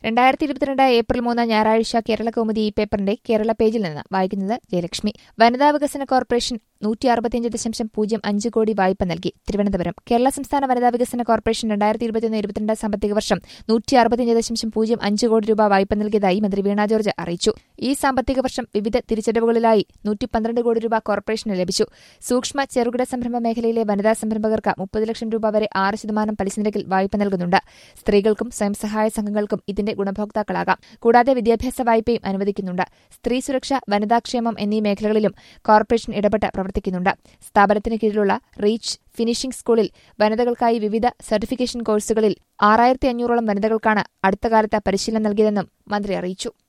2022 April 3 ഞായറാഴ്ച കേരള കൗമുദി ഈ പേപ്പറിന്റെ കേരള പേജിൽ നിന്ന് വായിക്കുന്നത് ജയലക്ഷ്മി. വനിതാ വികസന കോർപ്പറേഷൻ 165.05 കോടി വായ്പ നൽകി. തിരുവനന്തപുരം. കേരള സംസ്ഥാന വനിതാ വികസന കോർപ്പറേഷൻ 2021-22 സാമ്പത്തിക വർഷം 165.05 കോടി രൂപ വായ്പ നൽകിയതായി മന്ത്രി വീണ ജോർജ് അറിയിച്ചു. ഈ സാമ്പത്തിക വർഷം വിവിധ തിരിച്ചടവുകളിലായി 112 കോടി രൂപ കോർപ്പറേഷന് ലഭിച്ചു. സൂക്ഷ്മ ചെറുകിട സംരംഭ മേഖലയിലെ വനിതാ സംരംഭകർക്ക് 30 ലക്ഷം രൂപ വരെ 6% പലിശ നിരക്കിൽ വായ്പ നൽകുന്നുണ്ട്. സ്ത്രീകൾക്കും സ്വയം സഹായ സംഘങ്ങൾക്കും ഇതിന്റെ ഗുണഭോക്താക്കളാകാം. കൂടാതെ വിദ്യാഭ്യാസ വായ്പയും അനുവദിക്കുന്നുണ്ട്. സ്ത്രീ സുരക്ഷ, വനിതാക്ഷേമം എന്നീ മേഖലകളിലും കോർപ്പറേഷൻ ഇടപെട്ട് പ്രവർത്തിക്കുന്നുണ്ട്. സ്ഥാപനത്തിന് കീഴിലുള്ള റീച്ച് ഫിനിഷിംഗ് സ്കൂളിൽ വനിതകൾക്കായി വിവിധ സർട്ടിഫിക്കേഷൻ കോഴ്സുകളിൽ 6500ഓളം വനിതകൾക്കാണ് അടുത്ത കാലത്ത് പരിശീലനം നൽകിയതെന്നും മന്ത്രി അറിയിച്ചു.